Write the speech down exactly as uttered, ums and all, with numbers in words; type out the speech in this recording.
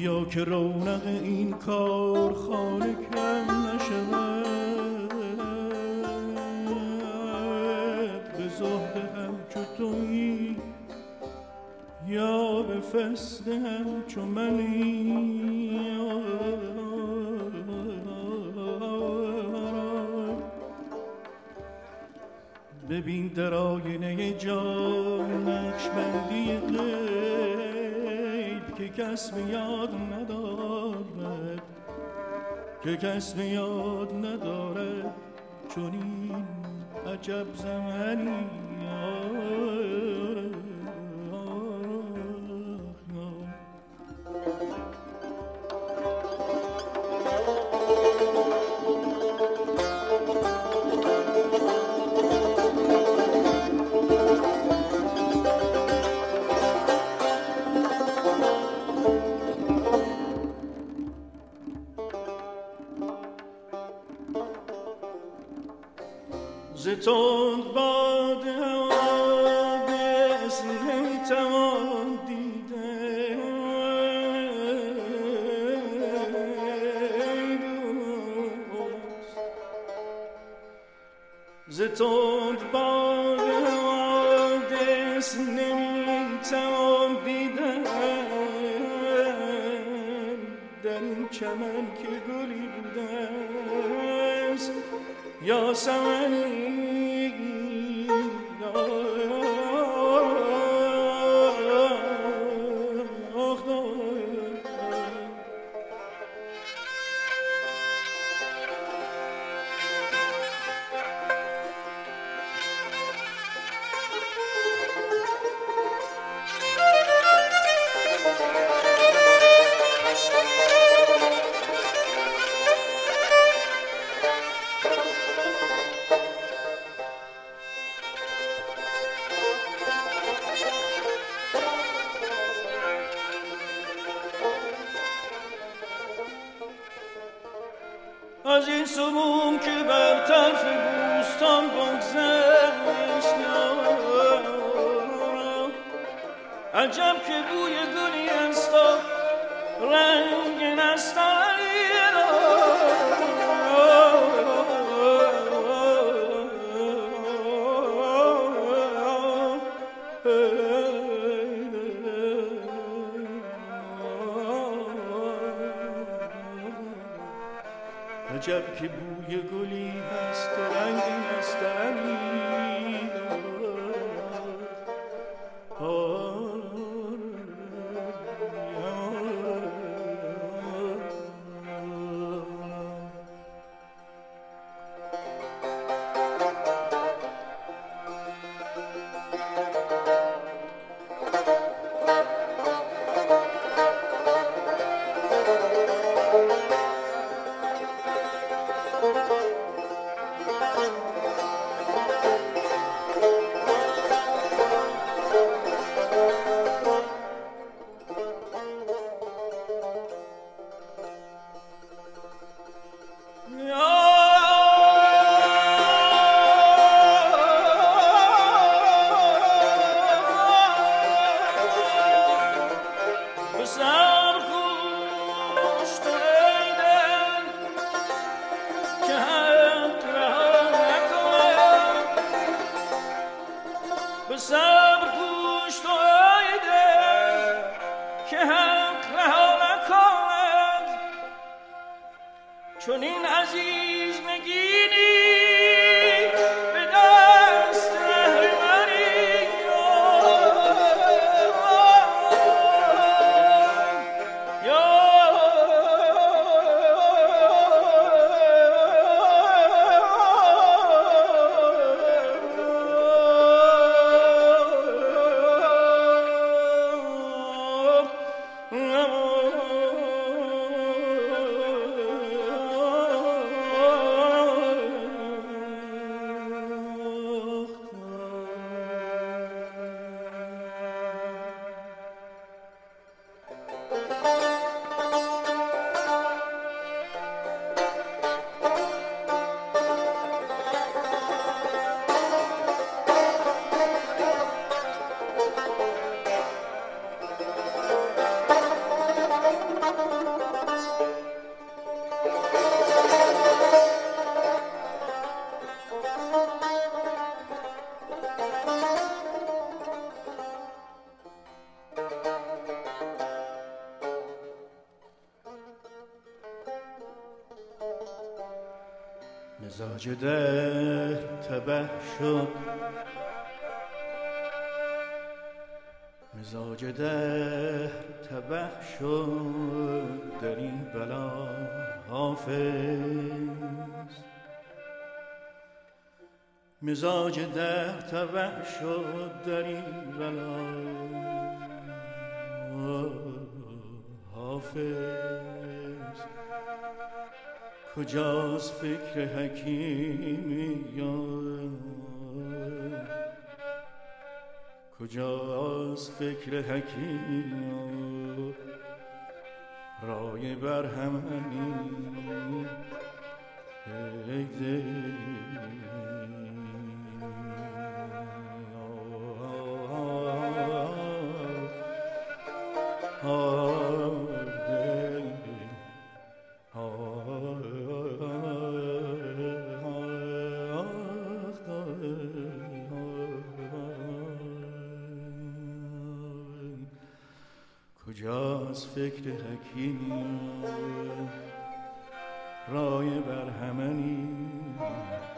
بیا که رونق این کارخانه کم نشود، به زهد همچو تویی یا به فسد همچو منی. ببین در آینه جان نقشبندی غیب که کس به یاد ندارد، که کس به یاد ندارد چون این عجب زمانی. ز تند باد حوادث نمیتوان دیده، ز تند باد حوادث نمیتوان دیدن در این چمن که گلی بوده است یا سمنی. از این سموم که بر طرف بوستان بگذشت، عجب که بوی گلی است و رنگ نستعلی عجب که بوی گلی هست و رنگ نستنی. چون این عزیز نگینی به دست رهبری مزاج ده تبه شد، مزاج ده تبه شد در این بلا حافظ. مزاج ده تبه شد در این بلا حافظ. کجاست فکر حکیمی، کجاست فکر حکیمی، رای برهمنی ای دل. کجاست فکر حکیمی، رای برهمنی